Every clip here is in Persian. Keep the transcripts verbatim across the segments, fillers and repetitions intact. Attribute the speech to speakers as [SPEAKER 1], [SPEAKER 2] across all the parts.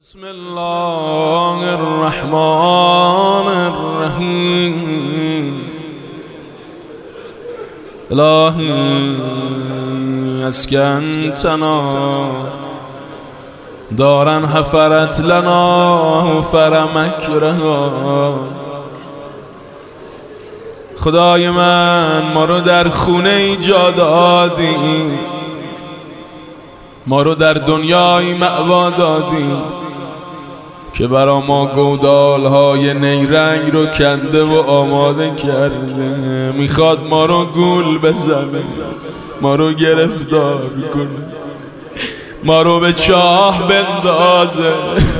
[SPEAKER 1] بسم الله الرحمن الرحیم. الهی اسکنتنا دارن حفرت لنا فرمکرها. خدای من ما رو در خونه ایجا دادی، ما رو در دنیای مأوا دادی که برا ما گودالهای نیرنگ رو کنده و آماده کرده. میخواد ما رو گول بزنه، ما رو گرفتار کنه، ما رو به چاه بندازه.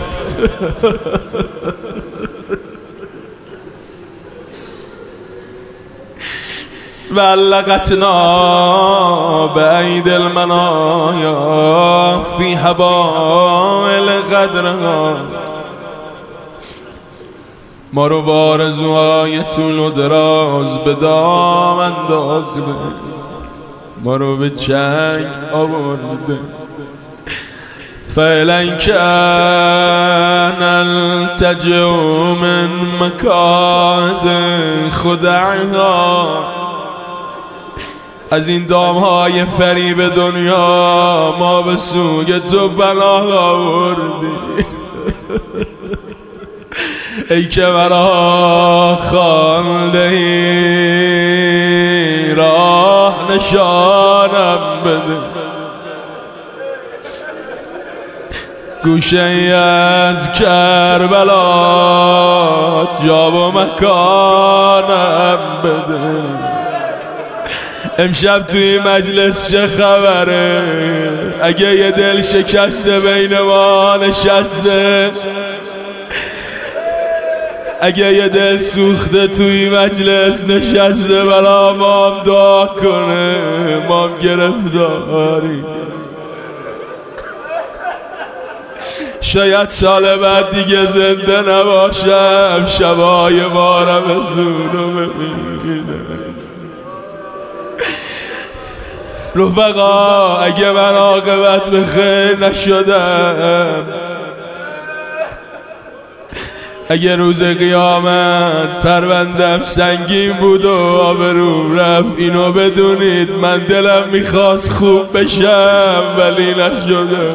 [SPEAKER 1] ولقتنا بعید المنایا فی حبائل قدرها. ما رو با آرزوهای طول و دراز به دام انداخته، ما رو به چنگ آورده. فعلا کان التجو من مکاد خدعها. از این دامهای فریب دنیا ما به سوی تو پناه آوردی. ای که مرا خوانده ای راه نشانم بده، گوشه ای از کربلا جا و مکانم بده. امشب توی مجلس چه خبره؟ اگه یه دل شکسته بین ما نشسته، اگه یه دل سوخته توی مجلس نشسته، بلا مام دعا کنه، مام گرفتاری. شاید سال بعد دیگه زنده نباشم، شبای ما رو به زونو ببینه. رفقا اگه من عاقبت به خیر نشدم، اگه روز قیامت پروندم سنگین بود و آبروم رفت، اینو بدونید من دلم میخواست خوب بشم ولی نشدم.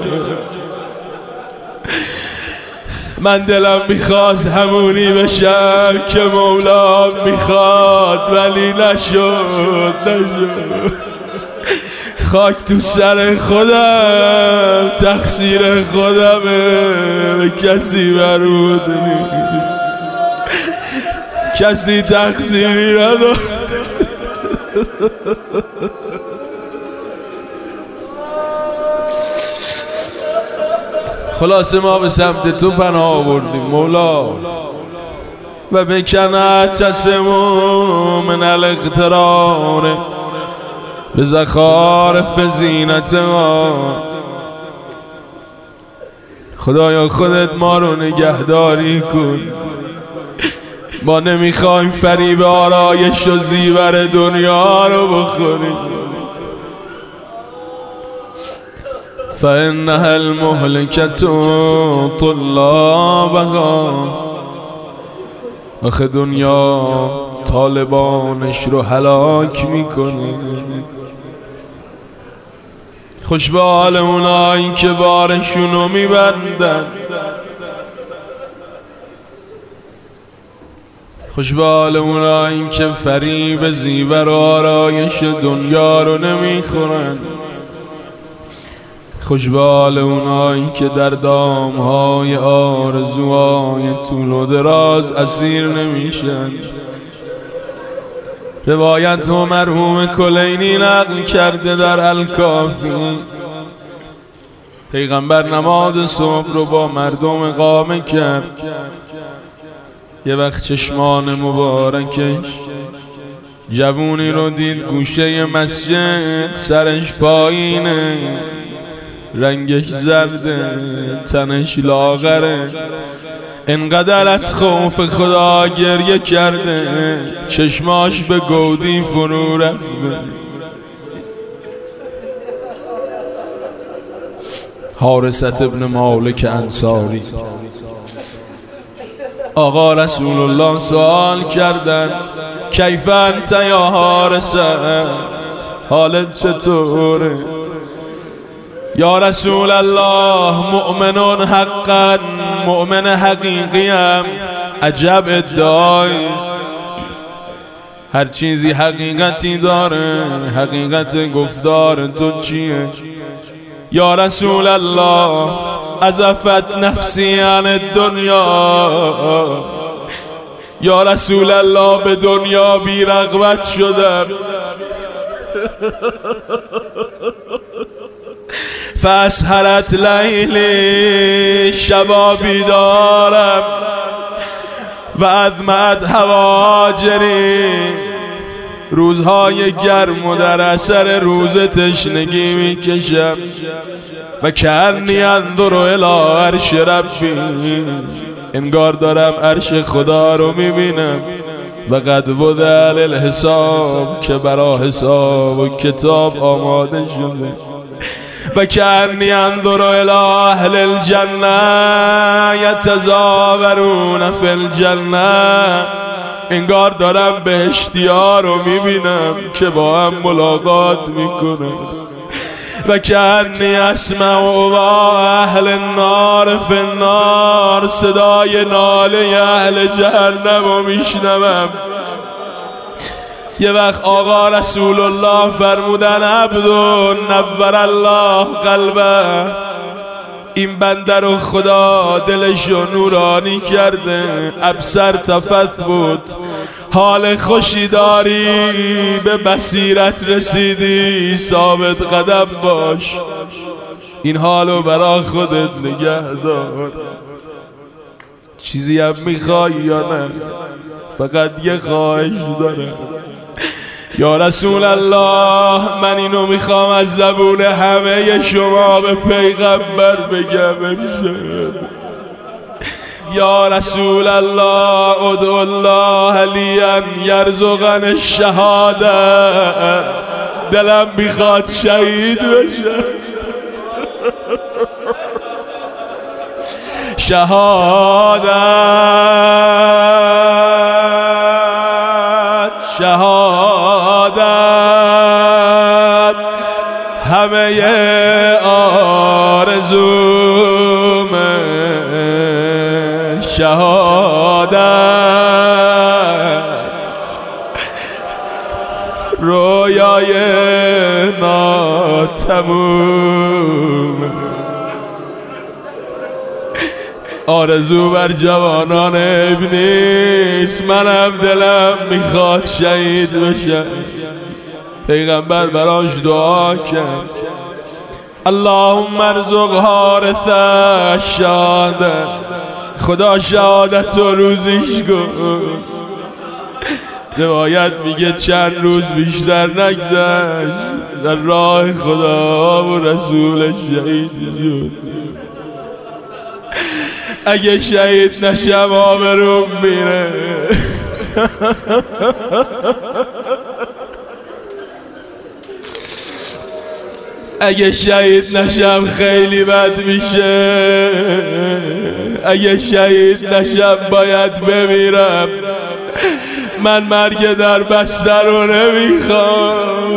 [SPEAKER 1] من دلم میخواست همونی بشم که مولا میخواد ولی نشد نشد. خاک تو سر خودم، تقصیر خودمه، کسی برود نیست، کسی تقصیری نداره. خلاصه ما به سمت تو پناه آوردیم مولا. و بکنه تسمو من الاغترار به زخارف زینت ما. خدایا خودت ما رو نگهداری کن، ما نمیخوایم فریب آرایش و زیور دنیا رو بخوریم. فإنها المهلكة طلابها. آخه دنیا طالبانش رو هلاک میکنه. خوش به حال اونایی که بارشونو میبندن، خوش به حال اونایی که فریب زیور و آرایش دنیا رو نمیخورن. خوش به حال اونایی که در دامهای آرزوهای طول و دراز اسیر نمیشن. روایت و مرحوم کلینی نقل کرده در الکافی، پیغمبر نماز صبح رو با مردم اقامه کرد. یه وقت چشمان مبارکش جوونی رو دید گوشه مسجد، سرش پایینه، رنگش زرده، تنش لاغره، انقدر از خوف خدا گریه کرده چشماش به گودی فرو رفته. حارثة ابن مالک انصاری. آقا رسول الله سوال کردن کیف انت یا حارثه، حالت چطوره؟ یا رسول الله مؤمن حقا، مؤمن حقیقیم. عجب ادعای، هر چیزی حقیقتی داره، حقیقت گفتار تو چیه؟ یا رسول الله عزفت نفسی عن الدنیا، یا رسول الله به دنیا بی رغبت شدم. فاسهرت لیلی، شبا بیدارم. و ادمعت هواجری، روزهای گرم و در اثر روز تشنگی میکشم. و کانی انظر الی عرش ربی، انگار دارم عرش خدا رو میبینم. و قد وضع للحساب، که برا حساب و کتاب آماده شده. و کانی انظر الی اهل الجنه یتزاورون فی الجنه، انگار دارم بهشتی‌ها رو میبینم که با هم ملاقات میکنن. و کانی اسمع و اهل النار فی النار، صدای ناله اهل جهنم رو میشنوم. یه وقت آقا رسول الله فرمودن عبدون نور الله قلبه، این بنده رو خدا دلشو نورانی کرده. ابصر تفت بود، حال خوشی داری، به بصیرت رسیدی، ثابت قدم باش، این حالو برا خودت نگه دار. چیزی هم میخوای یا نه؟ فقط یه خواهش دارم. یا رسول الله من اینو میخوام از زبون همه شما به پیغمبر بگم امشب. یا رسول الله ادعو الله لی ان یرزقن الشهاده، دلم میخواد شهید بشه. شهادت شهادت همه آرزومه، شهادت رویای ناتموم. آرزو بر جوانان ابلیس، منم دلم میخواد شهید بشم. پیغمبر براش دعا کرد اللهم ارزق حارث الشهادة، خدا شهادت رو روزیش کن. روایت میگه چند روز بیشتر نگذشت در راه خدا و رسولش شهید شد. اگه شهید نشم آبروم میره. اگه شهید نشم خیلی بد میشه. اگه شهید نشم باید بمیرم. من مرگ در بستر رو نمیخوام.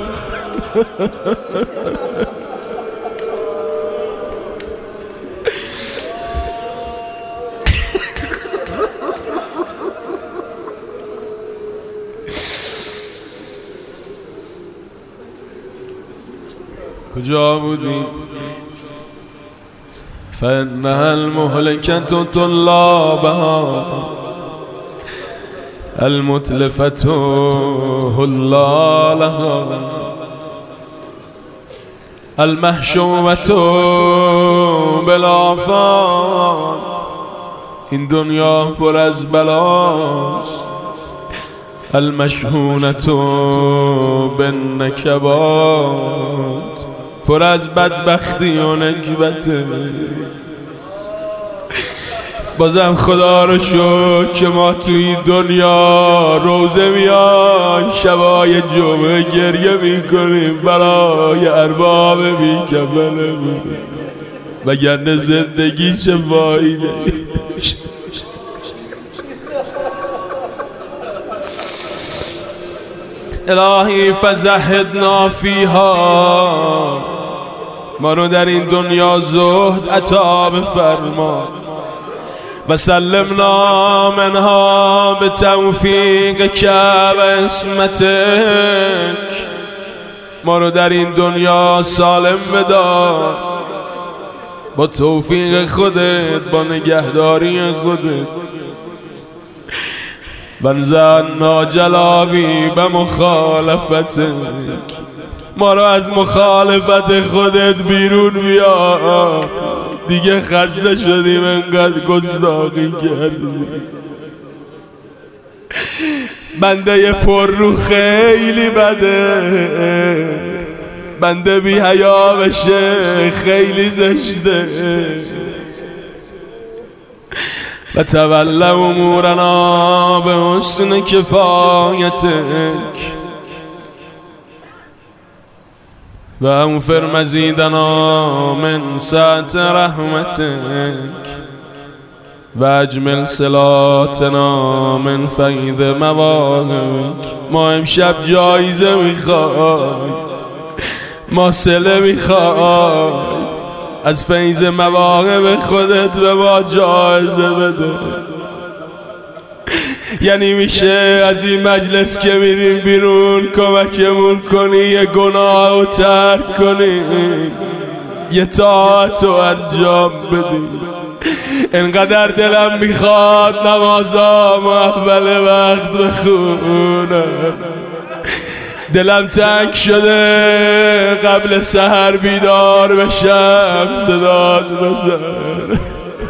[SPEAKER 1] کجا بودی؟ فانها المهلكة طلابها المتلفة هلالها المحشومة بالآفات. این دنیا پر از بلاست. المشحونة بالنکبات، پر از بدبختی و نکبته. بازم خدا رو شکر که ما توی دنیا روزه میای، شبای جمعه گریه میکنیم برای ارباب بی‌کفنمون. وگرنه زندگی چه فایده. الهی فزهدنا فیها، ما رو در این دنیا زهد عطا بفرما و سلمنا منها به توفیقک و عصمتک، ما رو در این دنیا سالم بدار با توفیق خودت، با نگهداری خودت. وانزعنا جلابی به مخالفتک، ما رو از مخالفت خودت بیرون بیار، دیگه خسته شدیم انقدر گستاخی کردیم. بنده پر رو خیلی بده، بنده بی حیا بشه خیلی زشته. و تول امورنا به حسن کفایتک و اغفر مزیدنا من سعة رحمتک و اجمل صلاتنا من فیض مواهبک. ما امشب جایزه میخوای، ما صله میخوای، از فیض مواهب خودت به ما جایزه بده. یعنی میشه از این مجلس که میریم بیرون کمکمون کنی، یه گناه رو ترک کنی، یه طاعت رو انجام بدی. انقدر دلم میخواد نمازام اول وقت بخونم، دلم تنگ شده قبل سحر بیدار بشم صدات بزن.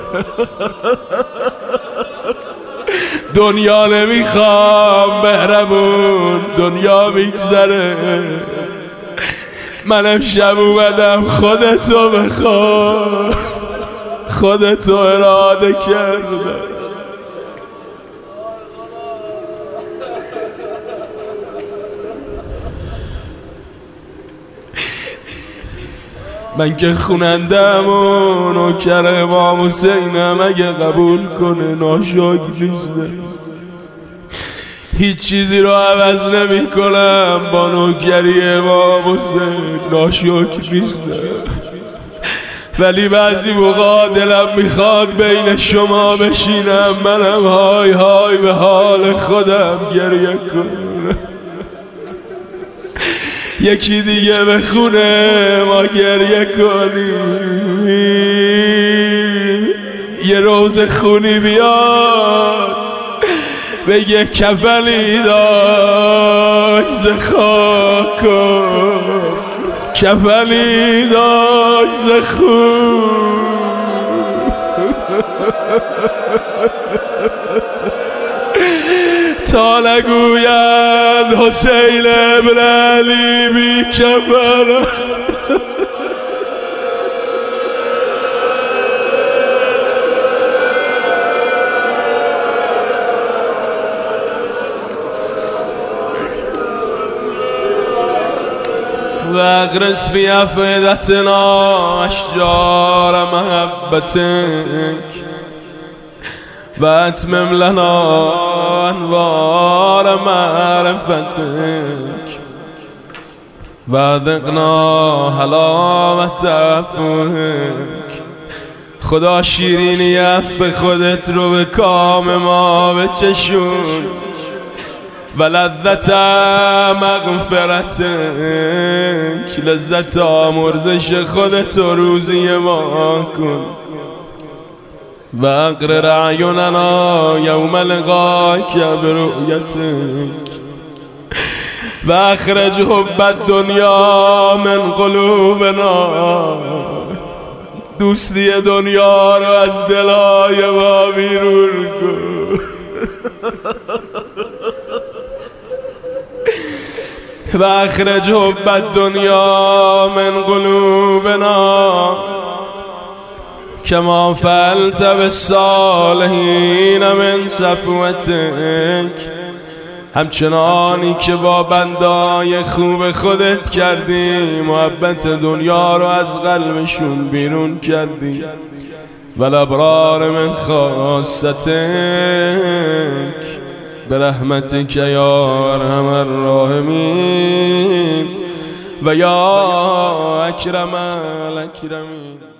[SPEAKER 1] دنیا نمیخوام مهربون، دنیا میگذره. من امشب اومدم خودتو بخوام، خودتو اراده کردم. من که خونندم و نوکر امام حسینم، اگه قبول کنه ناشکر نیستم. هیچ چیزی رو عوض نمی کنم با نوکری امام حسین، ناشکر نیستم. ولی بعضی موقع دلم میخواد بین شما بشینم، منم های های به حال خودم گریه کنم. یکی دیگه بخونه ما گریه کنیم، یه روز خونی بیاد بگه کفنی داشت ز خاکم، کفنی داشت ز خون. تا نگوید حسین ابن علی بی کفن. و اغرس فی افئدتنا اشجار محبتک و اتمم لنا انوار معرفتک و ذقنا حلاوت عفوک. خدا شیرینی عفو خودت رو به کام ما بچشون و لذت مغفرتک، لذت آمرزش خودت رو روزی ما کن. و اقرر اعیننا یوم لقائک برؤیتک و اخرج حب الدنیا من قلوبنا. دوستی دنیا رو از دلای ما بیرون کن. و اخرج حب الدنیا من قلوبنا کما فعلت بالصالحین من صفوتک همچنانی که با بندای خوب خودت کردی، محبت دنیا رو از قلبشون بیرون کردی. والابرار من خاصتک برحمتک یا ارحم الراحمین و یا اکرم الاکرمین.